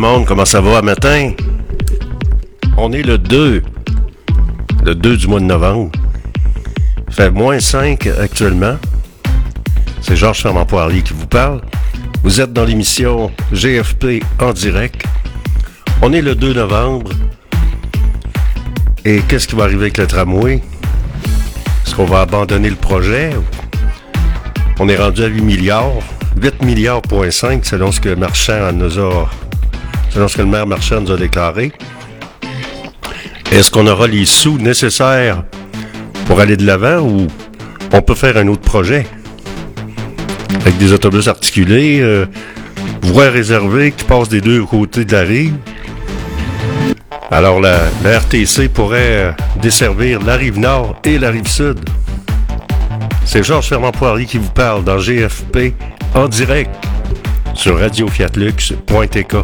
monde, comment ça va matin? On est le 2 du mois de novembre. Il fait -5 actuellement. C'est Georges Fernand-Poirier qui vous parle. Vous êtes dans l'émission GFP en direct. On est le 2 novembre. Et qu'est-ce qui va arriver avec le tramway? Est-ce qu'on va abandonner le projet? On est rendu à 8 milliards. 8 milliards,5 selon ce que le maire Marchand nous a déclaré. Est-ce qu'on aura les sous nécessaires pour aller de l'avant ou on peut faire un autre projet? Avec des autobus articulés, voies réservées qui passent des deux côtés de la rive. Alors la RTC pourrait desservir la rive nord et la rive sud. C'est Georges Fernand-Poirier qui vous parle dans GFP en direct sur radiofiatlux.tk.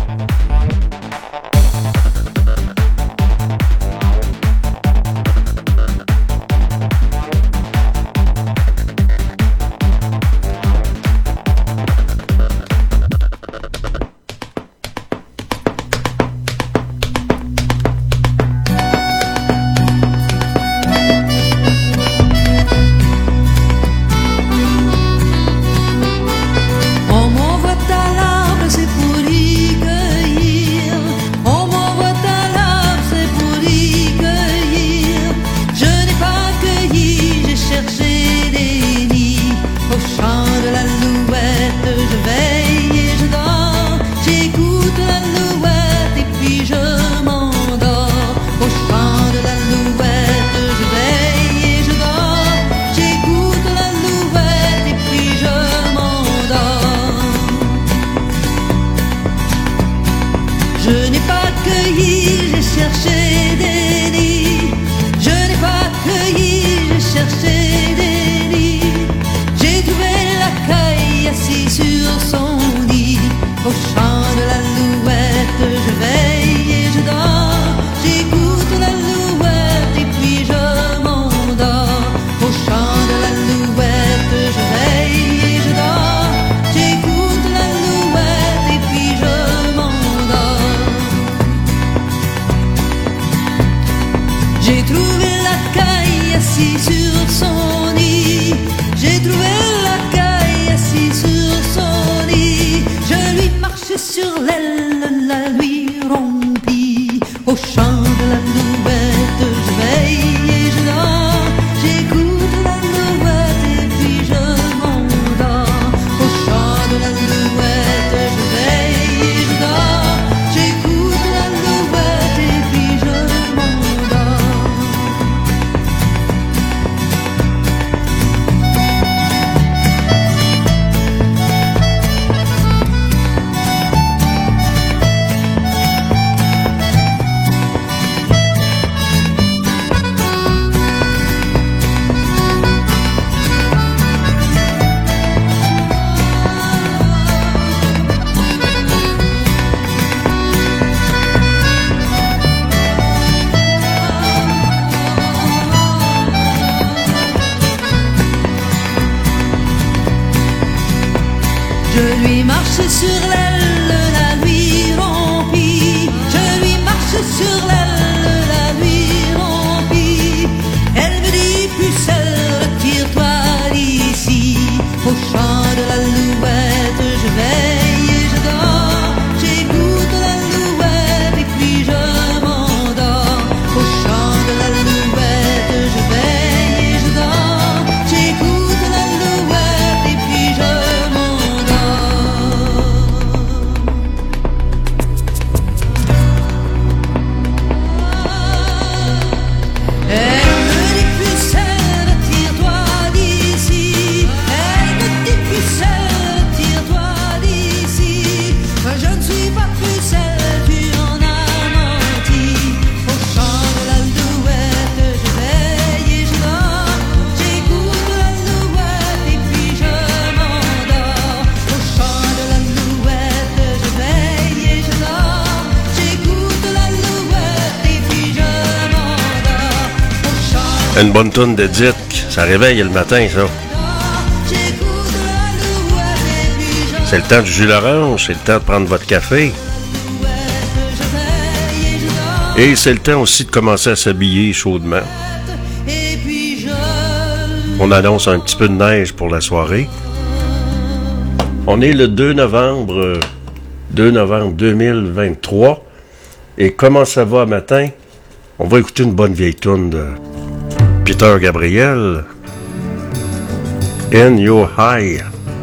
Une bonne toune d'Edith, ça réveille le matin, ça. C'est le temps du jus d'orange, c'est le temps de prendre votre café. Et c'est le temps aussi de commencer à s'habiller chaudement. On annonce un petit peu de neige pour la soirée. On est le 2 novembre 2023. Et comment ça va matin? On va écouter une bonne vieille toune de Peter Gabriel. In Your High.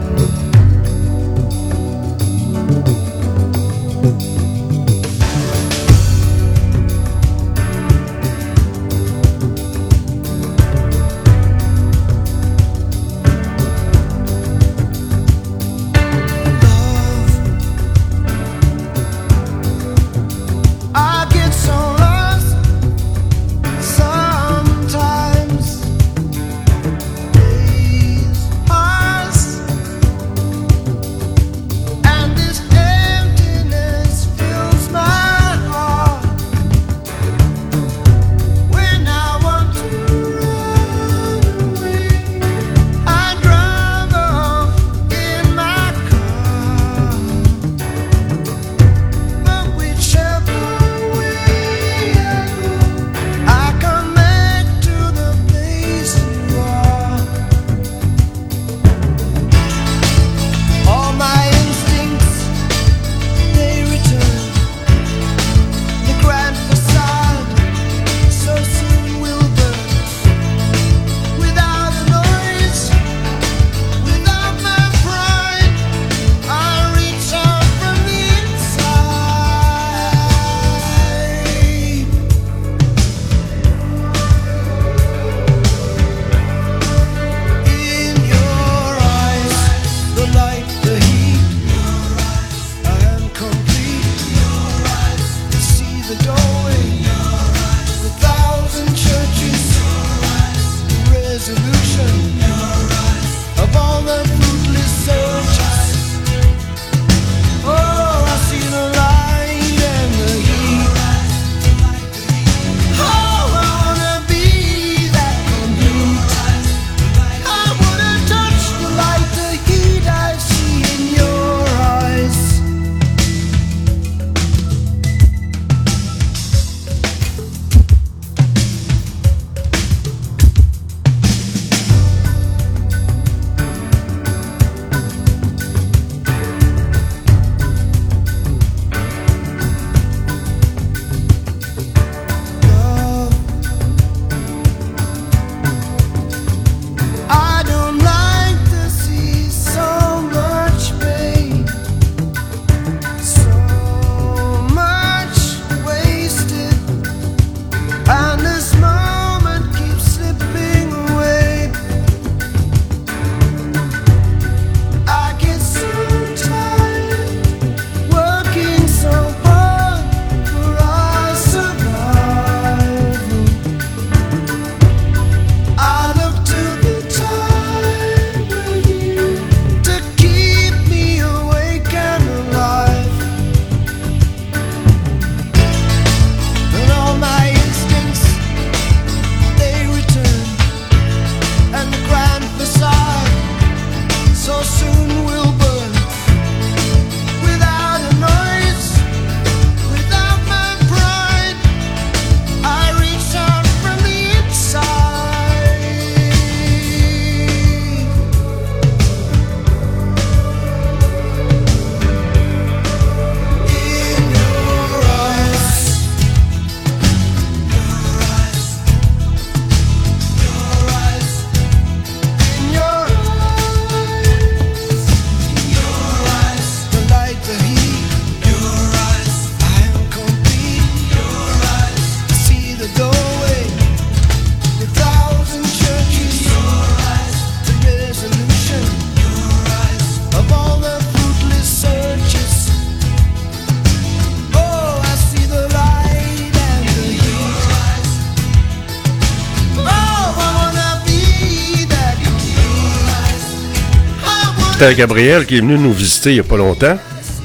Peter Gabriel qui est venu nous visiter il n'y a pas longtemps.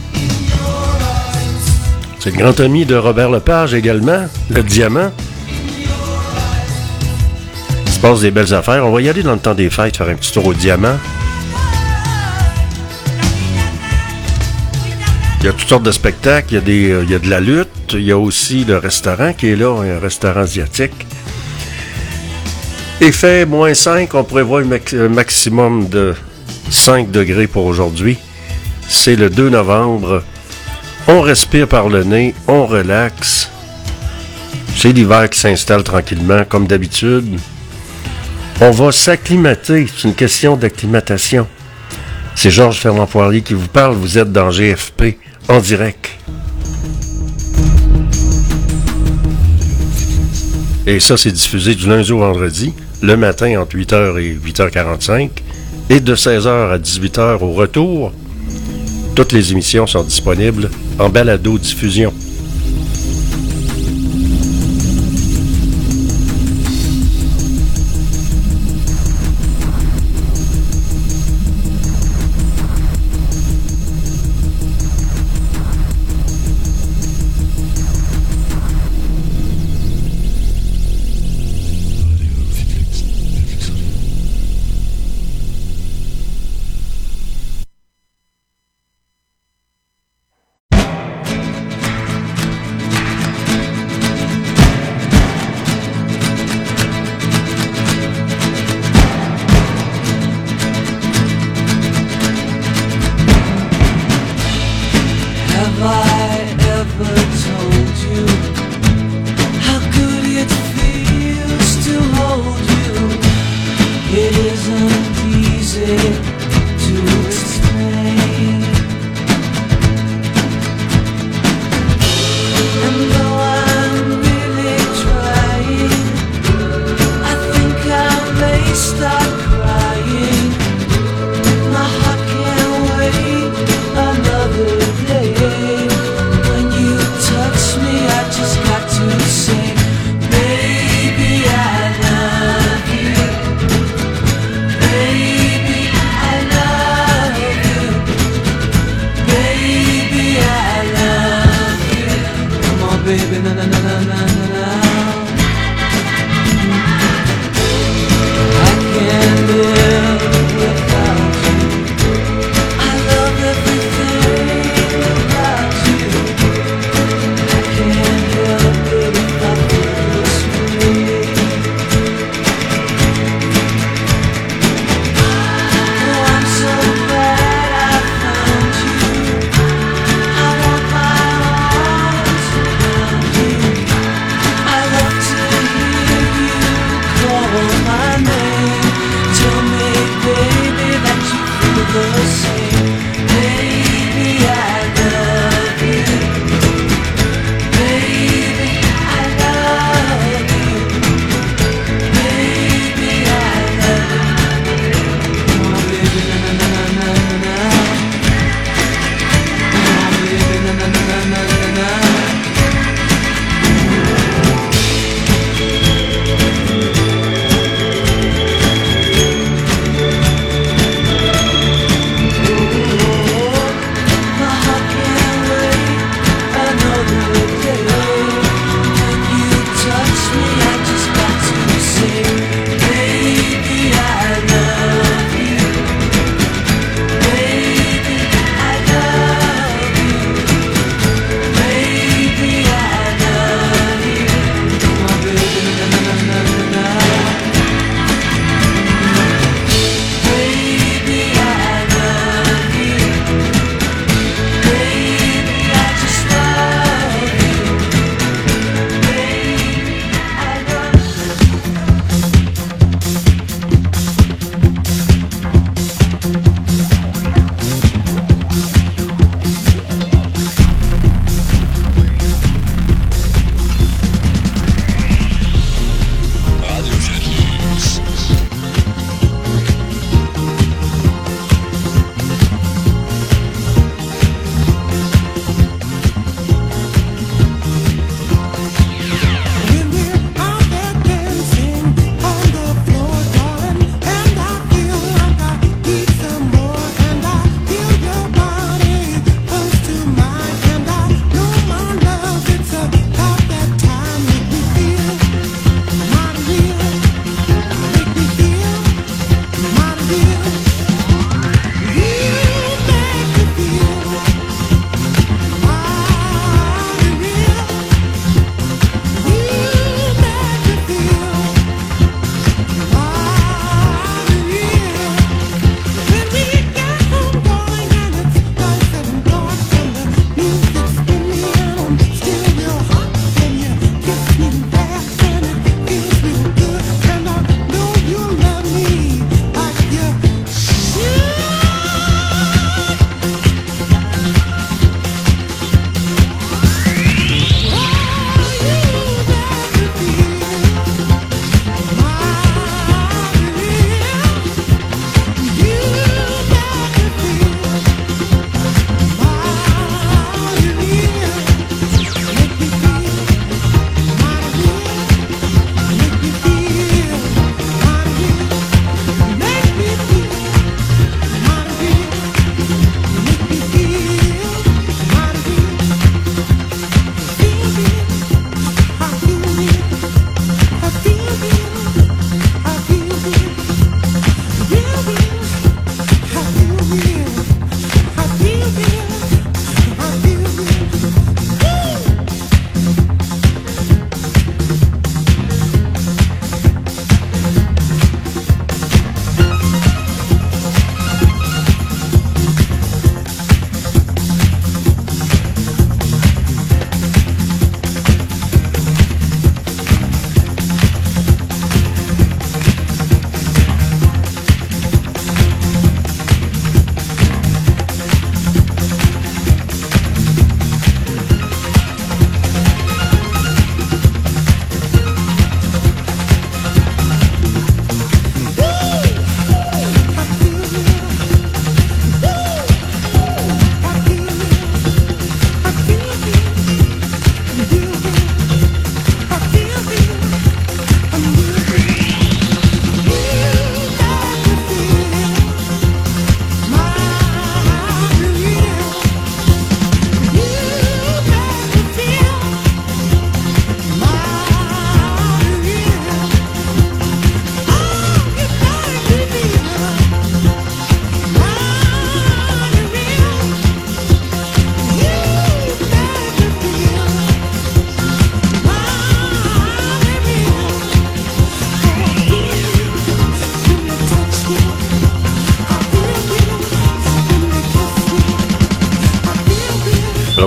C'est le grand ami de Robert Lepage également, le Diamant. Il se passe des belles affaires. On va y aller dans le temps des fêtes, faire un petit tour au Diamant. Il y a toutes sortes de spectacles, il y a de la lutte, il y a aussi le restaurant qui est là, un restaurant asiatique. Et fait -5, on prévoit un maximum de 5 degrés pour aujourd'hui. C'est le 2 novembre. On respire par le nez, on relaxe. C'est l'hiver qui s'installe tranquillement, comme d'habitude. On va s'acclimater, c'est une question d'acclimatation. C'est Georges Fernand Poirier qui vous parle, vous êtes dans GFP en direct. Et ça, c'est diffusé du lundi au vendredi, le matin entre 8h et 8h45, et de 16h à 18h au retour. Toutes les émissions sont disponibles en balado-diffusion.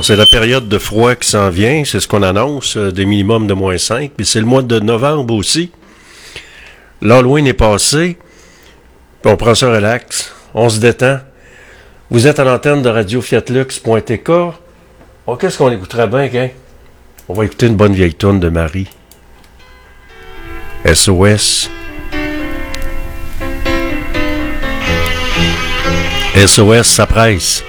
Alors, c'est la période de froid qui s'en vient, c'est ce qu'on annonce, des minimums de -5, puis c'est le mois de novembre aussi. L'Halloween est passé, puis on prend ça relax, on se détend. Vous êtes à l'antenne de radio-fiatlux.tk. Oh, qu'est-ce qu'on écouterait bien, hein? On va écouter une bonne vieille tourne de Marie. SOS. SOS, ça presse.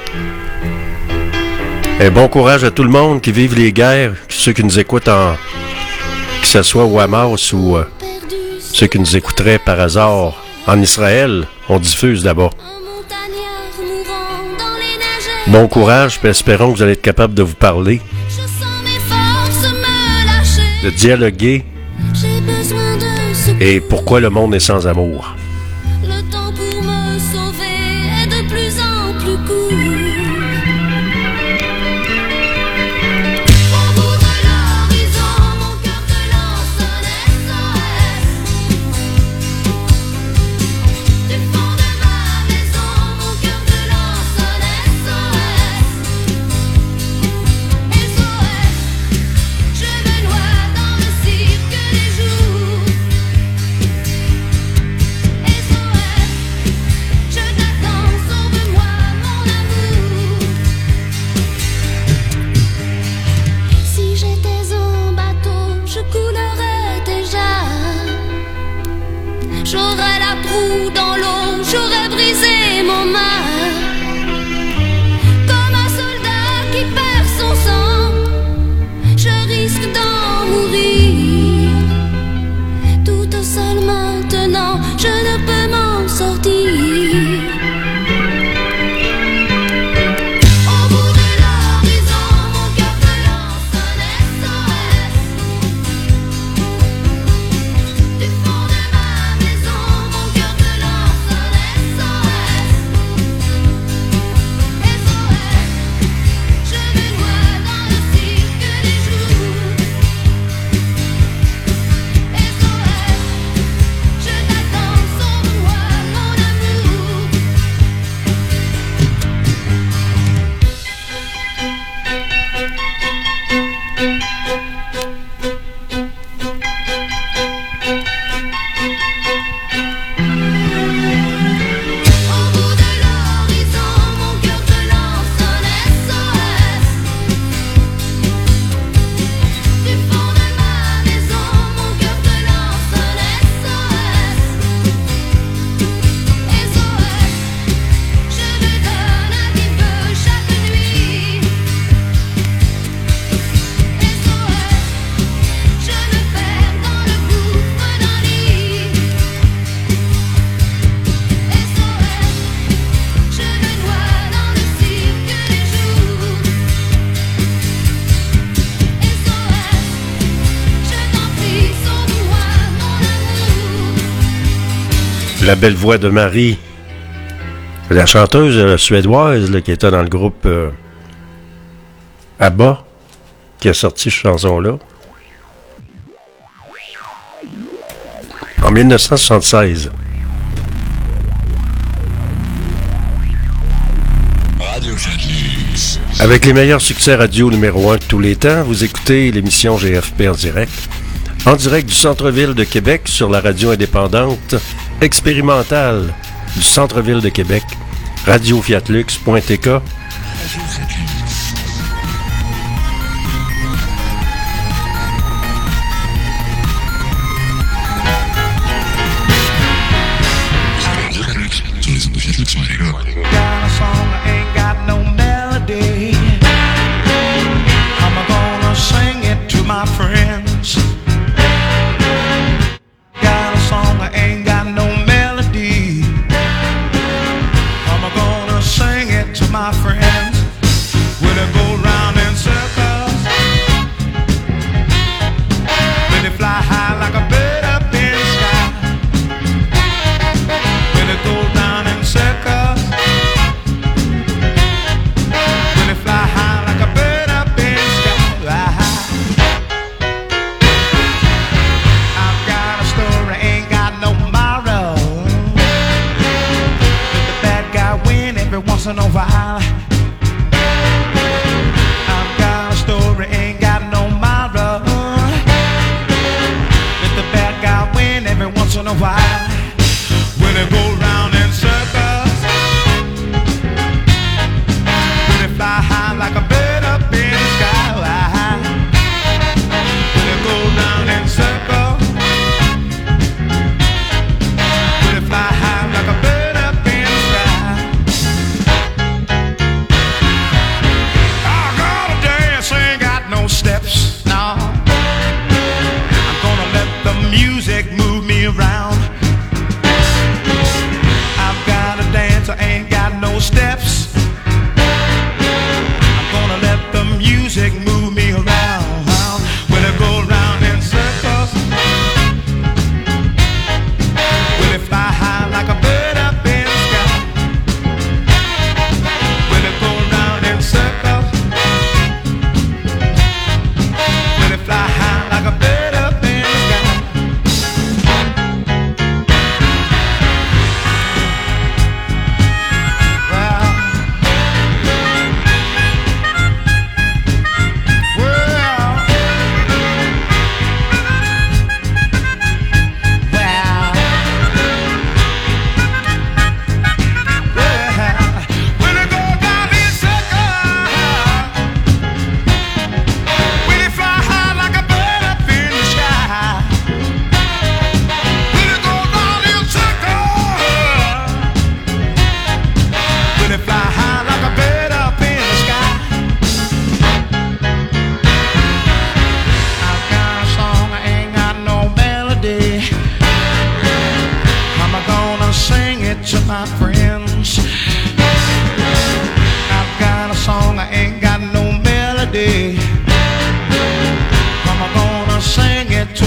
Et bon courage à tout le monde qui vive les guerres, ceux qui nous écoutent que ce soit au Hamas ou ceux qui nous écouteraient par hasard en Israël, on diffuse là-bas. Bon courage, puis espérons que vous allez être capable de vous parler, de dialoguer, et pourquoi le monde est sans amour. Le temps pour me sauver est de plus en plus court. Au bout de l'horizon, mon cœur te lance un SOS. Du fond de ma maison, mon cœur te lance un SOS. SOS, je me noie dans le cirque des jours. SOS, je t'attends, sauve-moi mon amour. Si j'étais un bateau, je coulerais déjà. J'aurais la proue dans l'eau, j'aurais brisé mon mât. Comme un soldat qui perd son sang, je risque d'en mourir. Toute seule maintenant, je ne peux m'en sortir. Au bout de l'horizon, mon cœur te lance un SOS. Du fond de ma maison, mon cœur te lance un SOS. SOS, je me noie dans le cirque des jours. SOS, je t'attends, sauve-moi mon amour. Au bout de l'horizon, mon cœur te lance un SOS. Du fond de ma maison, mon cœur te lance un SOS. SOS, je me donne un petit peu chaque nuit. SOS, je me perds dans le gouffre d'un lit. SOS, je me noie dans le cirque des jours. SOS, je t'en prie, sauve-moi mon amour. La belle voix de Marie, la chanteuse suédoise là, qui était dans le groupe ABBA, qui a sorti cette chanson-là en 1976. Avec les meilleurs succès radio numéro 1 de tous les temps, vous écoutez l'émission GFP en direct du centre-ville de Québec sur la radio indépendante expérimentale du centre-ville de Québec, radio-fiatlux.tk. Got a song that ain't got no melody. I'm gonna sing it to my friends. Got a song that ain't got no melody. I'm gonna sing it to my friends. When it go round in circles, when it fly high like a bird up in the sky. When it goes down in circles, when it fly high like a bird up in the sky. I've got a story, ain't got no moral. Let the bad guy win every once in a while. I've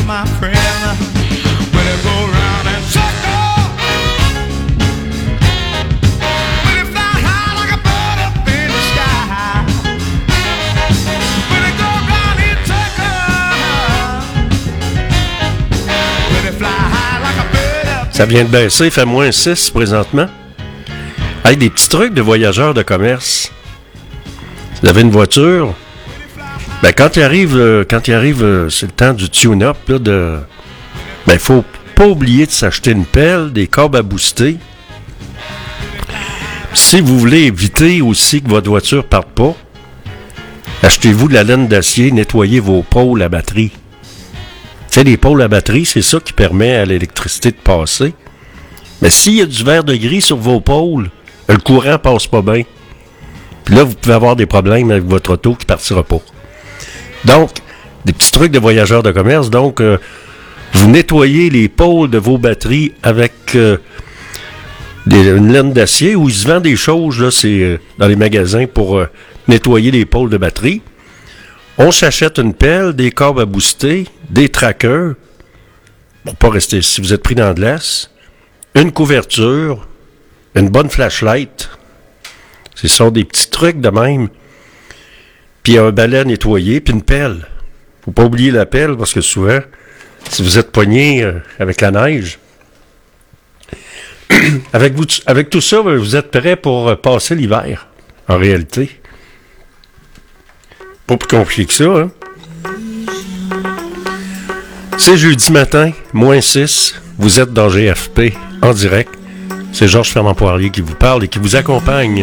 my friend. Will it go round and circle? Will it fly high like a bird up in the sky? Will it go round and circle? Will it fly high like a bird up? Ça vient de baisser, il fait moins 6 présentement. Hey, des petits trucs de voyageurs de commerce. Si vous avez une voiture, ben quand il arrive, c'est le temps du tune-up, là, ben faut pas oublier de s'acheter une pelle, des câbles à booster. Si vous voulez éviter aussi que votre voiture parte pas, achetez-vous de la laine d'acier, nettoyez vos pôles à batterie. Tu sais, les pôles à batterie, c'est ça qui permet à l'électricité de passer. Mais s'il y a du verre de gris sur vos pôles, le courant passe pas bien. Puis là, vous pouvez avoir des problèmes avec votre auto qui partira pas. Donc, des petits trucs de voyageurs de commerce. Donc, vous nettoyez les pôles de vos batteries avec une laine d'acier où il se vend des choses, là, c'est dans les magasins pour nettoyer les pôles de batterie. On s'achète une pelle, des câbles à booster, des trackers, pour pas rester, si vous êtes pris dans la glace, une couverture, une bonne flashlight. Ce sont des petits trucs de même. Puis un balai à nettoyer, puis une pelle. Faut pas oublier la pelle, parce que souvent, si vous êtes pogné avec la neige, avec tout ça, vous êtes prêt pour passer l'hiver, en réalité. Pas plus compliqué que ça, hein? C'est jeudi matin, moins 6. Vous êtes dans GFP, en direct. C'est Georges Fernand-Poirier qui vous parle et qui vous accompagne.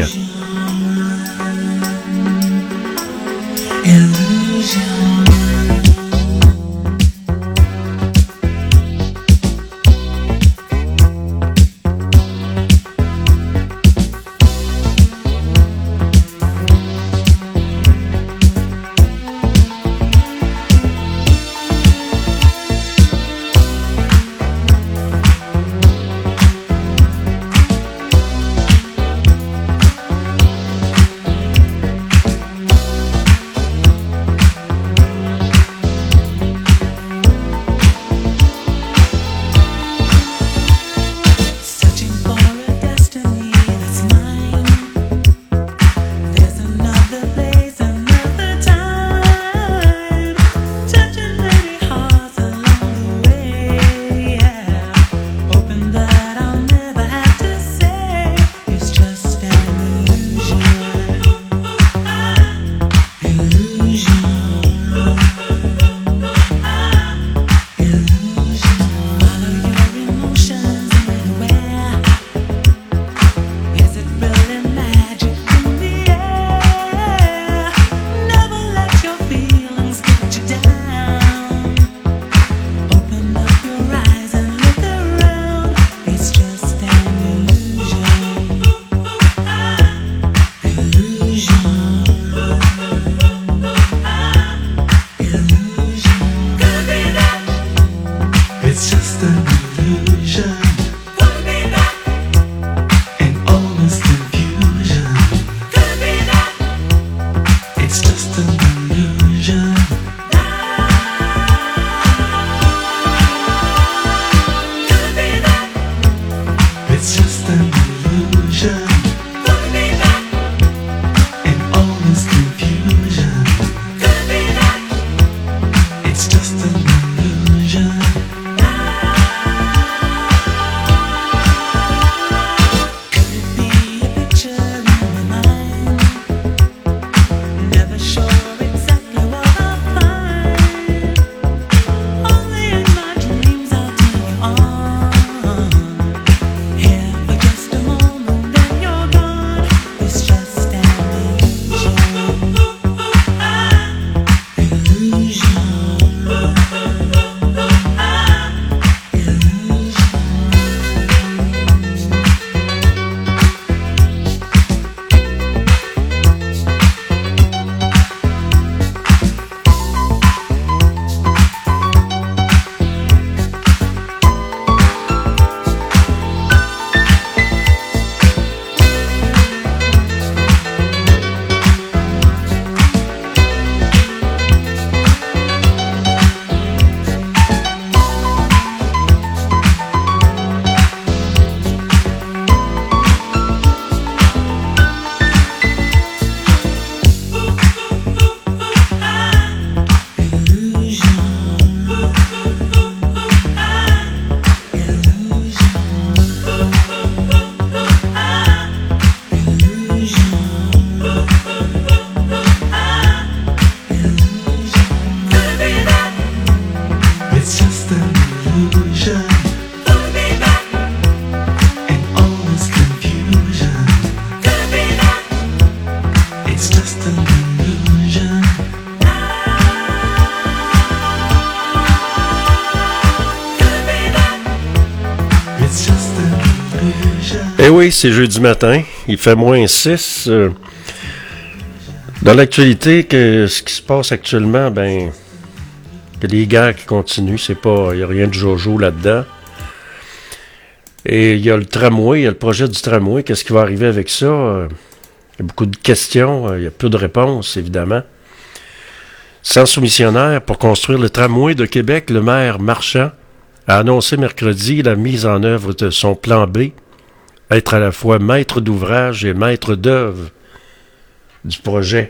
Eh oui, c'est jeudi matin, il fait -6. Dans l'actualité, ce qui se passe actuellement, il y a des guerres qui continuent, il n'y a rien de jojo là-dedans. Et il y a le tramway, il y a le projet du tramway, qu'est-ce qui va arriver avec ça? Il y a beaucoup de questions, il y a peu de réponses, évidemment. Sans soumissionnaire, pour construire le tramway de Québec, le maire Marchand a annoncé mercredi la mise en œuvre de son plan B, être à la fois maître d'ouvrage et maître d'œuvre du projet.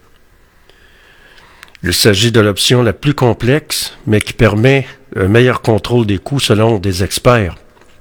Il s'agit de l'option la plus complexe, mais qui permet un meilleur contrôle des coûts selon des experts.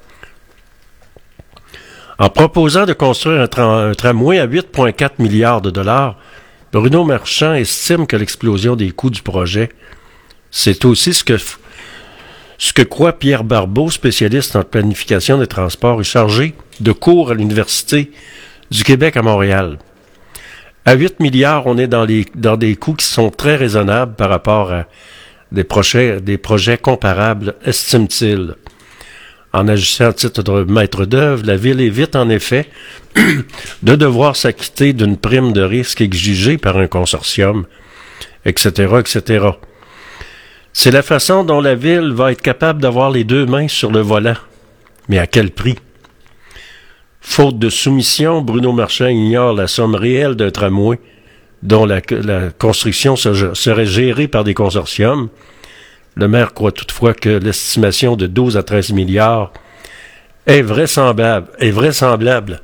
En proposant de construire un tramway à 8,4 milliards de dollars, Bruno Marchand estime que l'explosion des coûts du projet, c'est aussi ce que croit Pierre Barbeau, spécialiste en planification des transports et chargé de cours à l'Université du Québec à Montréal. À 8 milliards, on est dans des coûts qui sont très raisonnables par rapport à des projets comparables, estime-t-il. En agissant à titre de maître d'œuvre, la Ville évite en effet de devoir s'acquitter d'une prime de risque exigée par un consortium, etc., etc. C'est la façon dont la Ville va être capable d'avoir les deux mains sur le volant. Mais à quel prix? Faute de soumission, Bruno Marchand ignore la somme réelle d'un tramway dont la construction serait gérée par des consortiums. Le maire croit toutefois que l'estimation de 12 à 13 milliards est vraisemblable.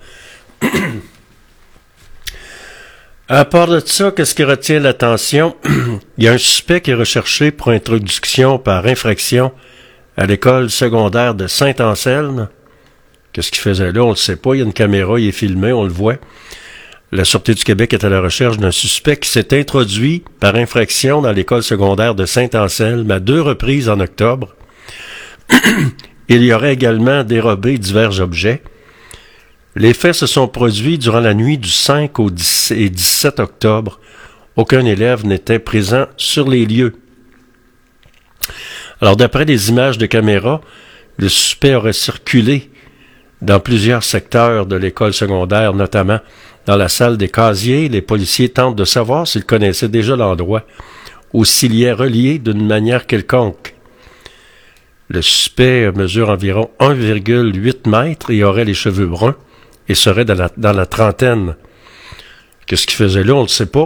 À part de ça, qu'est-ce qui retient l'attention? Il y a un suspect qui est recherché pour introduction par infraction à l'école secondaire de Saint-Anselme. Qu'est-ce qu'il faisait là? On ne le sait pas. Il y a une caméra, il est filmé, on le voit. La Sûreté du Québec est à la recherche d'un suspect qui s'est introduit par infraction dans l'école secondaire de Saint-Anselme à 2 reprises en octobre. Il y aurait également dérobé divers objets. Les faits se sont produits durant la nuit du 5 au 10 et 17 octobre. Aucun élève n'était présent sur les lieux. Alors, d'après les images de caméra, le suspect aurait circulé dans plusieurs secteurs de l'école secondaire, notamment dans la salle des casiers. Les policiers tentent de savoir s'ils connaissaient déjà l'endroit ou s'il y est relié d'une manière quelconque. Le suspect mesure environ 1,8 mètres et aurait les cheveux bruns et serait dans la trentaine. Qu'est-ce qu'il faisait là? On ne le sait pas.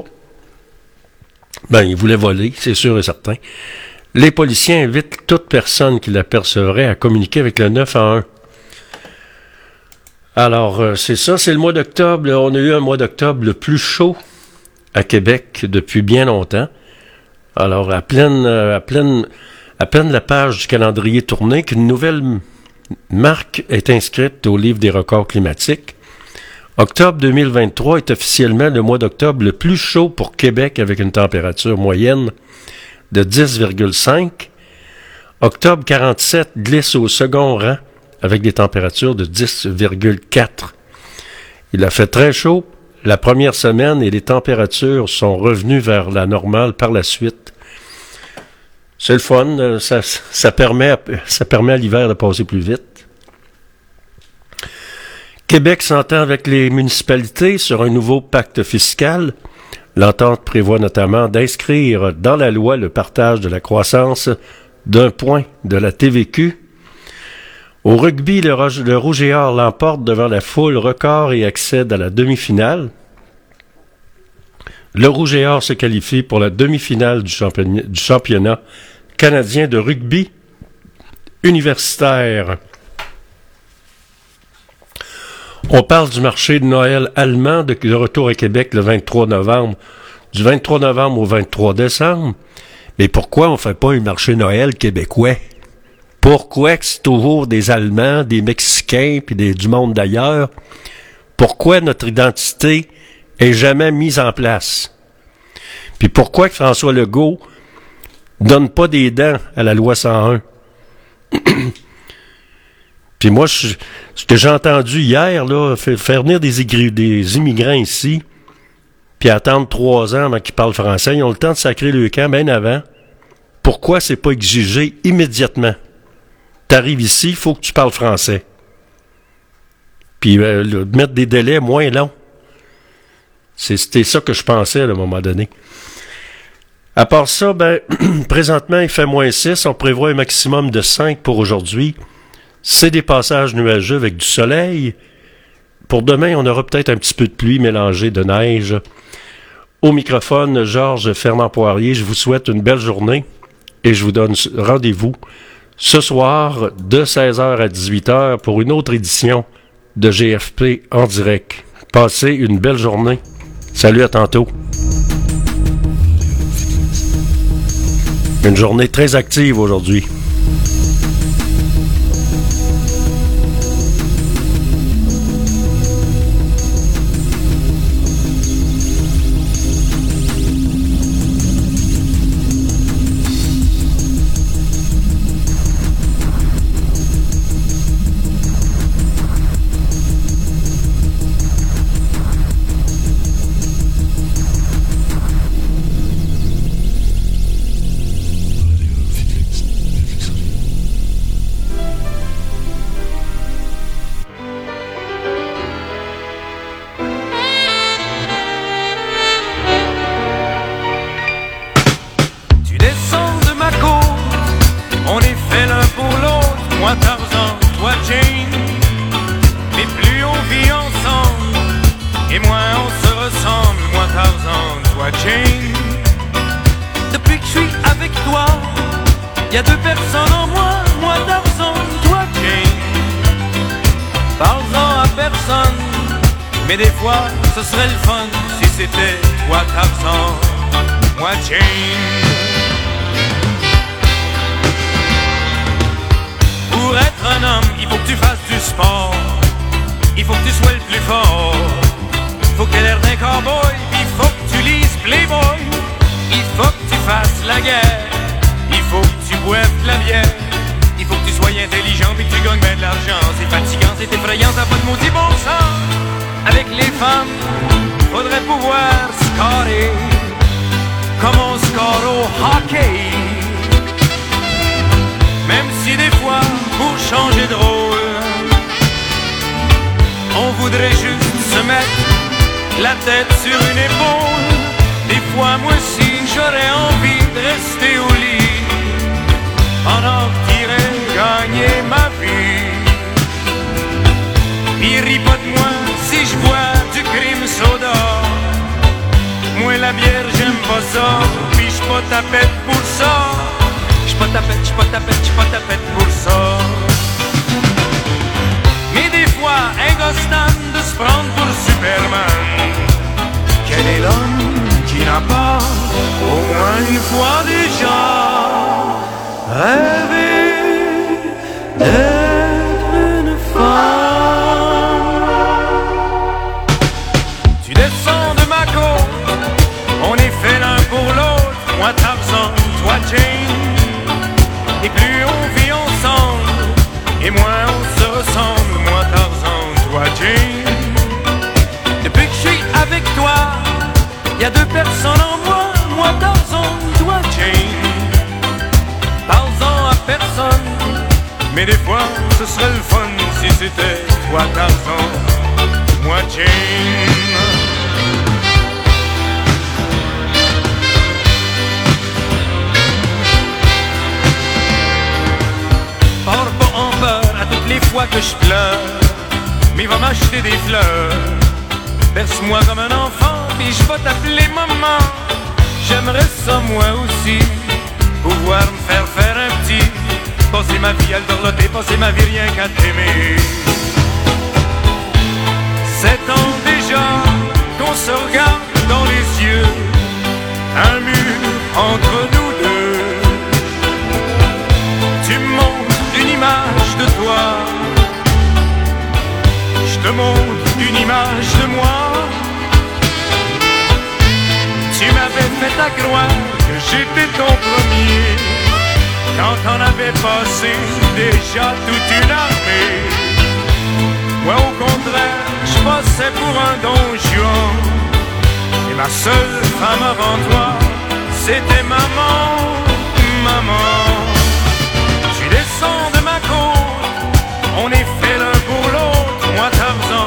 Il voulait voler, c'est sûr et certain. Les policiers invitent toute personne qui l'apercevrait à communiquer avec le 911. Alors, c'est ça, c'est le mois d'octobre. On a eu un mois d'octobre le plus chaud à Québec depuis bien longtemps. Alors, à peine la page du calendrier tournée, qu'une nouvelle marque est inscrite au livre des records climatiques. Octobre 2023 est officiellement le mois d'octobre le plus chaud pour Québec avec une température moyenne de 10,5. Octobre 47 glisse au second rang avec des températures de 10,4. Il a fait très chaud la première semaine et les températures sont revenues vers la normale par la suite. C'est le fun, ça permet à l'hiver de passer plus vite. Québec s'entend avec les municipalités sur un nouveau pacte fiscal. L'entente prévoit notamment d'inscrire dans la loi le partage de la croissance d'1 point de la TVQ. Au rugby, le Rouge et Or l'emporte devant la foule record et accède à la demi-finale. Le Rouge et Or se qualifie pour la demi-finale du championnat canadien de rugby universitaire. On parle du marché de Noël allemand de retour à Québec le 23 novembre. Du 23 novembre au 23 décembre. Mais pourquoi on ne fait pas un marché Noël québécois? Pourquoi que c'est toujours des Allemands, des Mexicains, puis du monde d'ailleurs? Pourquoi notre identité est jamais mise en place? Puis pourquoi que François Legault donne pas des dents à la loi 101? Puis moi, ce que j'ai entendu hier, là, faire venir des immigrants ici, puis attendre 3 ans avant qu'ils parlent français, ils ont le temps de sacrer le camp bien avant. Pourquoi c'est pas exigé immédiatement? T'arrives ici, il faut que tu parles français. Puis mettre des délais moins longs. C'était ça que je pensais à un moment donné. À part ça, présentement, il fait -6. On prévoit un maximum de 5 pour aujourd'hui. C'est des passages nuageux avec du soleil. Pour demain, on aura peut-être un petit peu de pluie mélangée de neige. Au microphone, Georges Fernand Poirier, je vous souhaite une belle journée et je vous donne rendez-vous ce soir de 16h à 18h pour une autre édition de GFP en direct. Passez une belle journée. Salut, à tantôt. Une journée très active aujourd'hui. Mais des fois, ce serait le fun si c'était toi Tarzan, moi Jane. Pour être un homme, il faut que tu fasses du sport. Il faut que tu sois le plus fort. Faut que t'aies l'air d'un cowboy. Il faut que tu lises Playboy. Il faut que tu fasses la guerre. Il faut que tu boives de la bière. Il faut que tu sois intelligent puis que tu gagnes bien de l'argent. C'est fatigant, c'est effrayant, t'as pas de maudit bon sens. Avec les femmes, faudrait pouvoir scorer comme on score au hockey. Même si des fois, pour changer de rôle, on voudrait juste se mettre la tête sur une épaule. Des fois, moi aussi, j'aurais envie de rester au lit pendant que t'irais gagner ma vie. Il rit pas de moi si je bois du crime soda. Moi la bière j'aime pas ça, puis j'suis pas tapette pour ça. J'suis pas tapette pour ça. Mais des fois un gosse tente de se prendre pour Superman. Quel est l'homme qui n'a pas au moins une fois déjà rêvé d'être une femme? On est fait l'un pour l'autre, moi Tarzan, toi Jane. Et plus on vit ensemble, et moins on se ressemble, moi Tarzan, toi Jane. Depuis que je suis avec toi, y a deux personnes en moi, moi Tarzan, toi Jane. Tarzan à personne, mais des fois ce serait le fun si c'était toi Tarzan, moi Jane. Pars pas en peur à toutes les fois que je pleure, mais va m'acheter des fleurs. Berce-moi comme un enfant, puis je vais t'appeler maman. J'aimerais ça moi aussi, pouvoir me faire un petit. Passer ma vie à le dorloter, passer ma vie rien qu'à t'aimer. 7 ans déjà qu'on se regarde dans les yeux, un mur entre nous deux. Tu me montres une image de toi, je te montre une image de moi. Tu m'avais fait à croire que j'étais ton premier, quand on avait passé déjà toute une armée. Ouais, au contraire, je passais pour un don Juan, et ma seule femme avant toi, c'était maman, maman. Tu descends de ma côte, on est fait l'un pour l'autre, moi Tarzan,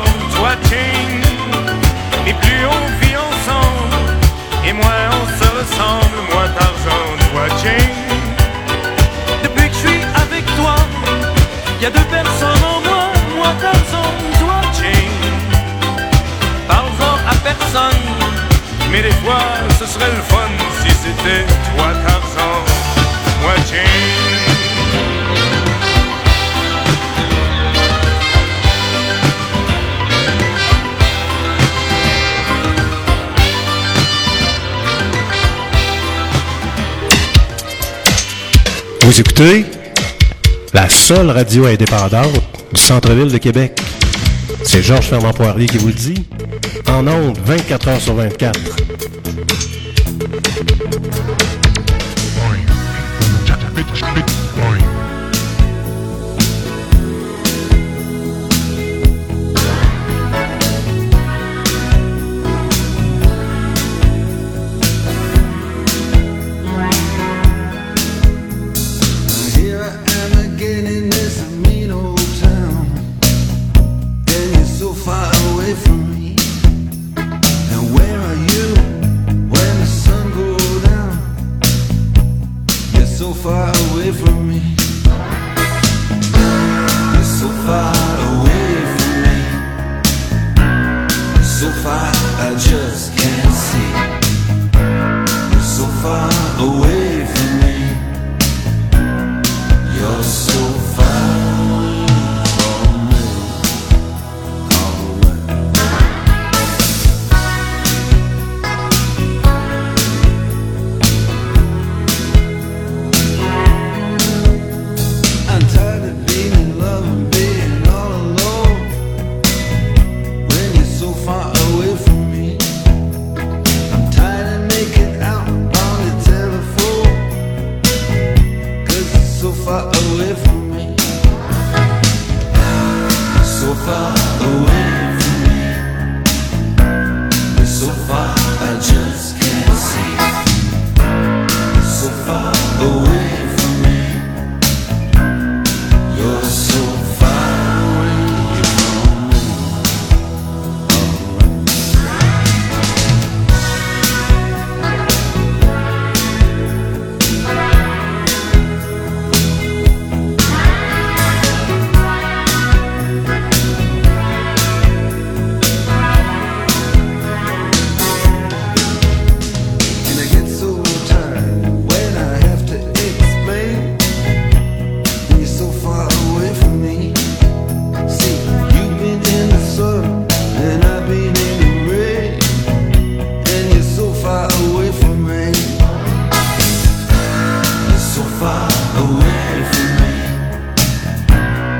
serait le fun si c'était toi Tarzan, moi Jane. Vous écoutez la seule radio indépendante du centre-ville de Québec. C'est Georges Fernand Poirier qui vous le dit. En ondes, 24 heures sur 24.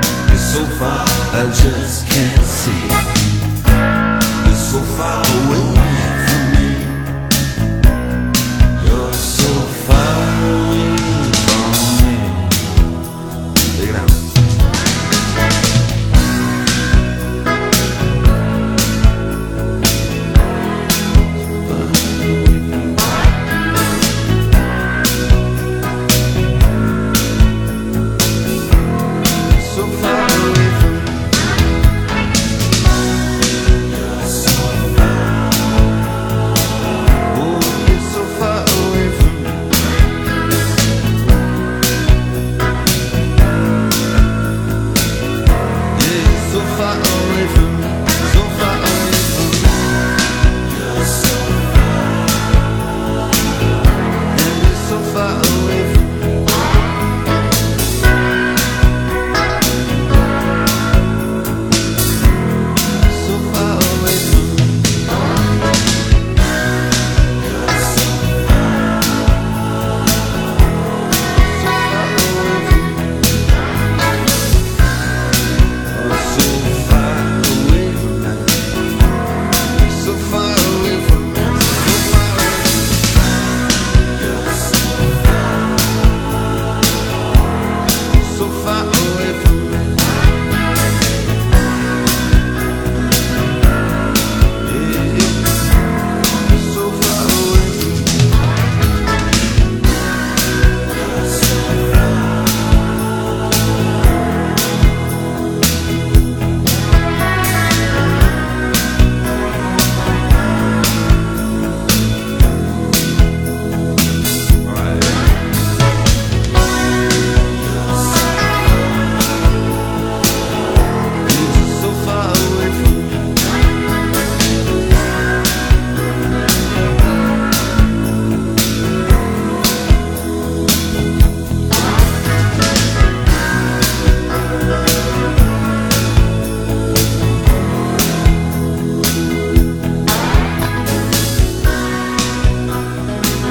I just can't see. You're so far away.